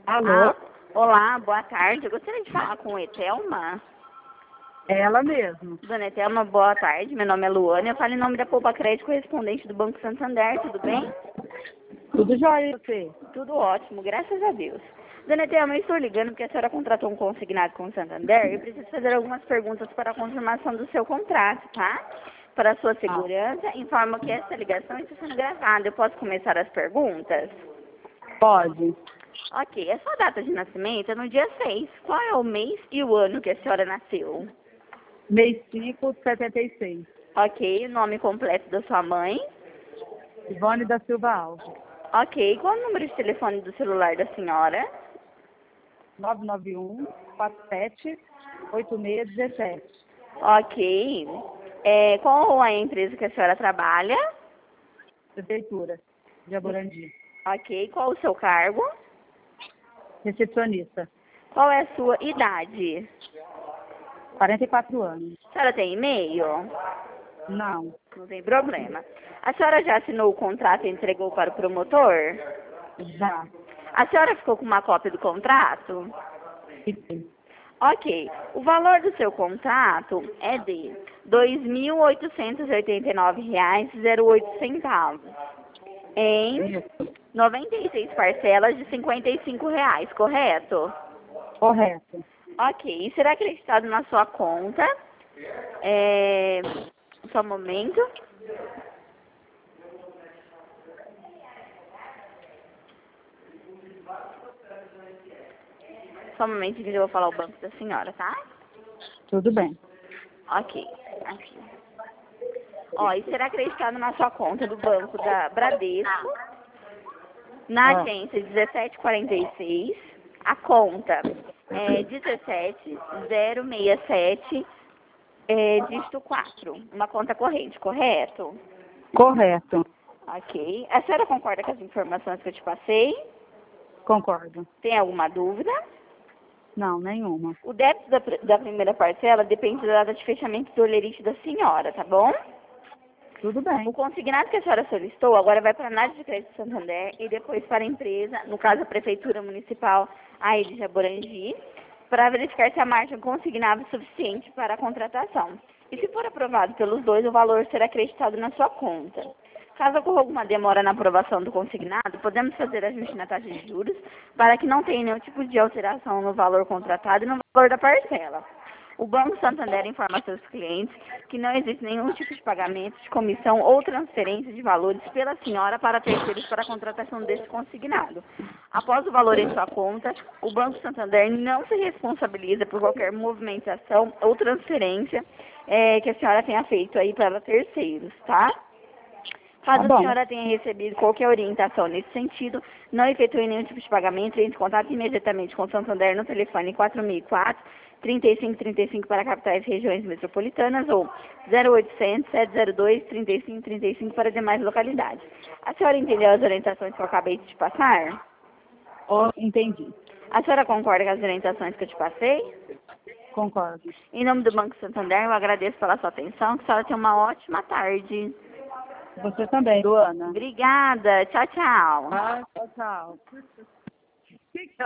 Alô? Olá, boa tarde. Eu gostaria de falar com Etelma. Ela mesmo. Dona Etelma, boa tarde. Meu nome é Luana. Eu falo em nome da Poupa Crédito, correspondente do Banco Santander. Tudo bem? Tudo jóia, você? Tudo ótimo, graças a Deus. Dona Etelma, eu estou ligando porque a senhora contratou um consignado com o Santander e eu preciso fazer algumas perguntas para a confirmação do seu contrato, tá? Para a sua segurança, informo que essa ligação está sendo gravada. Eu posso começar as perguntas? Pode. Ok, a sua data de nascimento é no dia 6. Qual é o mês e o ano que a senhora nasceu? Mês 5, 76. Ok, o nome completo da sua mãe? Ivone da Silva Alves. Ok, qual o número de telefone do celular da senhora? 991 47 8617. Ok, qual é a empresa que a senhora trabalha? Prefeitura de Aborandi. Ok, qual o seu cargo? Recepcionista. Qual é a sua idade? 44 anos. A senhora tem e-mail? Não. Não tem problema. A senhora já assinou o contrato e entregou para o promotor? Já. A senhora ficou com uma cópia do contrato? Fiquei. Ok. O valor do seu contrato é de R$ 2.889,08 em Isso. 96 parcelas de R$ 55, correto? Correto. Ok. E será acreditado na sua conta? Só um momento. Só um momento que eu vou falar o banco da senhora, tá? Tudo bem. Ok. Aqui. Ó, e será acreditado na sua conta do banco da Bradesco, na agência 1746, a conta é 17067, dígito 4, uma conta corrente, correto? Correto. Ok. A senhora concorda com as informações que eu te passei? Concordo. Tem alguma dúvida? Não, nenhuma. O débito da primeira parcela depende da data de fechamento do olerite da senhora, tá bom? Tudo O bem. consignado que a senhora solicitou agora vai para a análise de crédito Santander e depois para a empresa, no caso a Prefeitura Municipal aí de Jaborandi, para verificar se a margem consignada é suficiente para a contratação. E se for aprovado pelos dois, o valor será acreditado na sua conta. Caso ocorra alguma demora na aprovação do consignado, podemos fazer ajuste na taxa de juros para que não tenha nenhum tipo de alteração no valor contratado e no valor da parcela. O Banco Santander informa a seus clientes que não existe nenhum tipo de pagamento de comissão ou transferência de valores pela senhora para terceiros para a contratação desse consignado. Após o valor em sua conta, o Banco Santander não se responsabiliza por qualquer movimentação ou transferência que a senhora tenha feito aí para terceiros, tá? Caso Tá a bom. senhora tenha recebido qualquer orientação nesse sentido, não efetue nenhum tipo de pagamento, entre em contato imediatamente com o Santander no telefone 4004 3535 para capitais e regiões metropolitanas ou 0800 702 3535 para demais localidades. A senhora entendeu as orientações que eu acabei de te passar? Entendi. A senhora concorda com as orientações que eu te passei? Concordo. Em nome do Banco Santander, eu agradeço pela sua atenção, que a senhora tenha uma ótima tarde. Você também, Luana. Obrigada. Tchau, tchau. Tchau, tchau.